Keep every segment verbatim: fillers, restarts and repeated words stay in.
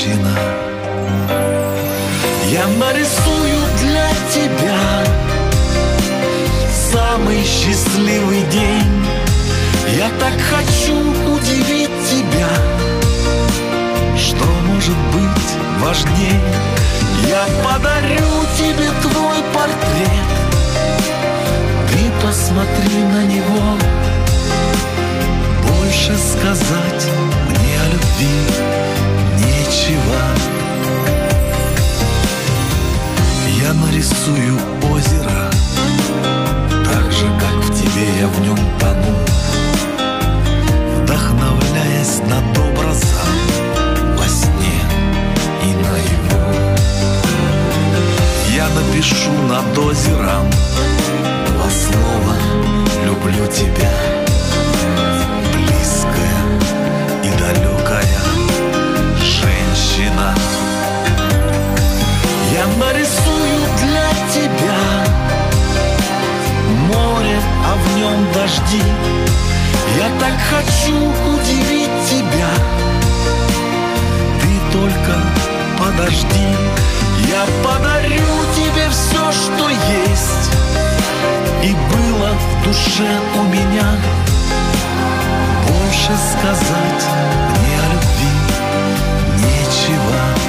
женщина. Я нарисую для тебя самый счастливый день. Я так хочу удивить тебя. Что может быть важнее? Я подарю тебе твой портрет. Ты посмотри на него. Больше сказать мне о любви нечего. Я нарисую озеро, так же, как в тебе я в нем тону, вдохновляясь над образом во сне и наяву. Я напишу над озером два слова: люблю тебя. Близкая и далекая женщина. Я нарисую для тебя море, а в нем дожди. Я так хочу удивить тебя. Ты только подожди. Я подарю тебе все, что есть и было в душе у меня. Больше сказать мне о любви нечего.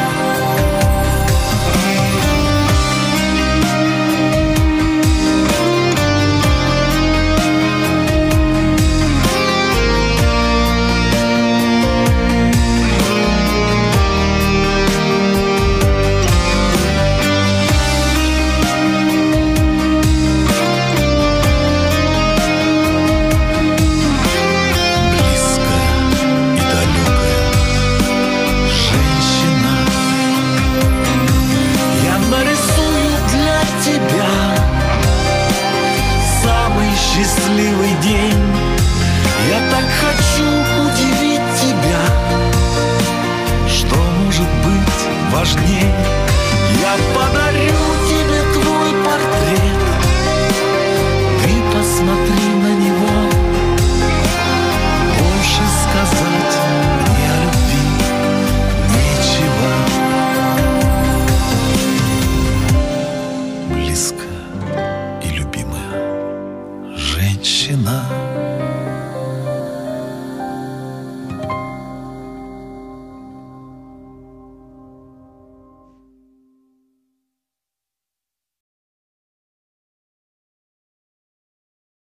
Счастливый день. Я так хочу удивить тебя. Что может быть важнее?